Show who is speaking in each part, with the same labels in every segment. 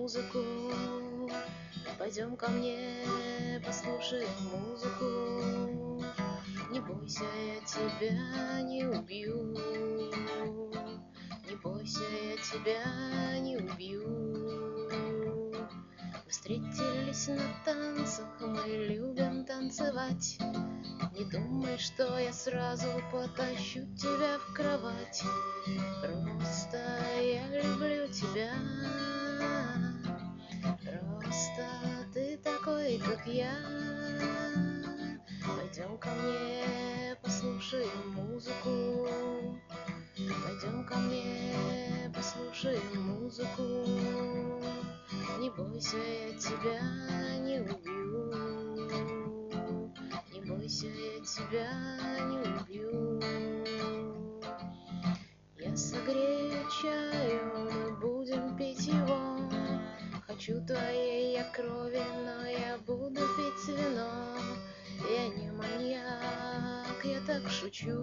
Speaker 1: музыку. Пойдем ко мне, послушаем музыку. Не бойся, я тебя не убью. Не бойся, я тебя не убью. Встретились на танцах, мы любим танцевать. Не думай, что я сразу потащу тебя в кровать. Просто я люблю тебя. Просто ты такой, как я. Пойдем ко мне, послушаем музыку. Пойдем ко мне, послушаем музыку. Не бойся, я тебя не убью. Не бойся, я тебя не убью. Я согрею чаю, мы будем пить его. Хочу твоей я крови, но я буду пить вино. Я не маньяк, я так шучу.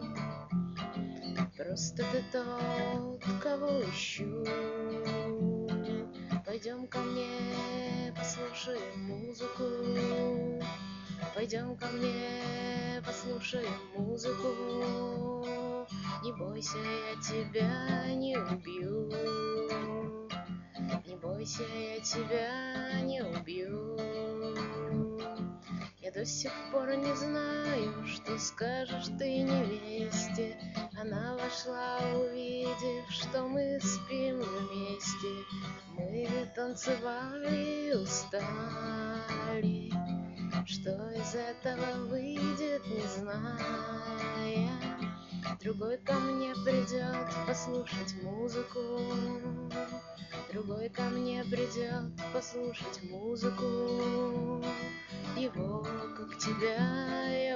Speaker 1: Просто ты тот, кого ищу. Пойдем ко мне, послушаем музыку. Пойдем ко мне, послушаем музыку. Не бойся, я тебя не убью. Не бойся, я тебя не убью. Я до сих пор не знаю, что скажешь ты невесте. Она вошла, увидев, что мы спим вместе. Мы танцевали и устали. Что из этого выйдет, не зная. Другой ко мне придет послушать музыку. Другой ко мне придет послушать музыку. Его, как тебя,